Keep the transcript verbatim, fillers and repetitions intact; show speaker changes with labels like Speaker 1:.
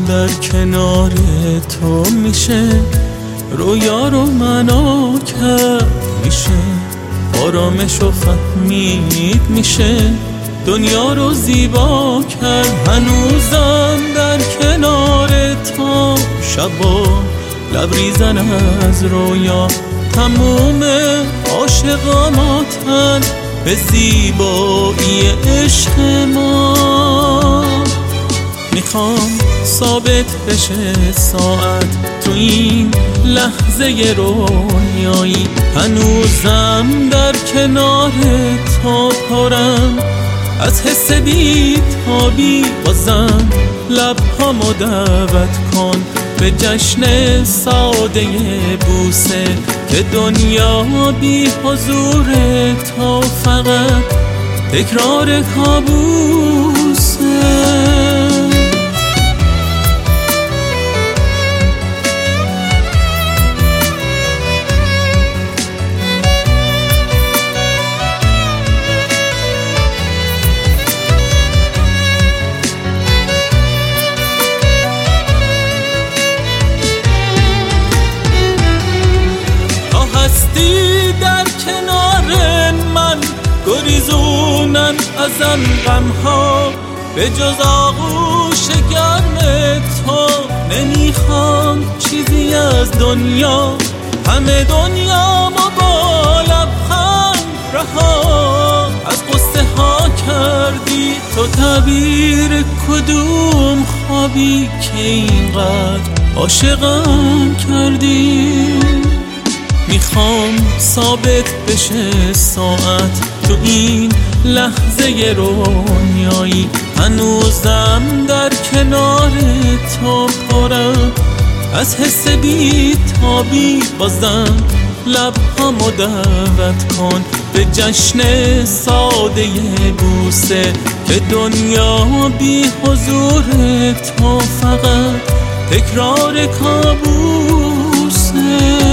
Speaker 1: در کنار تو میشه رویا رو معنا کرد، میشه آرامش و فهمید، میشه دنیا رو زیبا کرد. هنوزم در کنار تو شبا لبریزن از رویا، تموم عاشقاماتن به زیبایی عشق ما. میخوام ثابت بشه ساعت تو این لحظه رویایی، هنوزم در کنار تو پرم از حس بی‌تابی. بازم لبهامو دعوت کن به جشن ساده بوسه، که دنیا بی حضور تو فقط تکرار کابوسه. در کنار من گریزونن ازم غمها، به جز آغوش گرم تو نمیخوام چیزی از دنیا. همه دنیا ما با لبخند رها از قصه ها کردی، تو تعبیر کدوم خوابی که اینقدر عاشقم کردی. میخوام ثابت بشه ساعت تو این لحظه رویایی، هنوزم در کنار تو پرم از حس بی‌تابی. بازم لبهامو دعوت کن به جشن ساده بوسه، که دنیا بی حضور تو فقط تکرار کابوسه.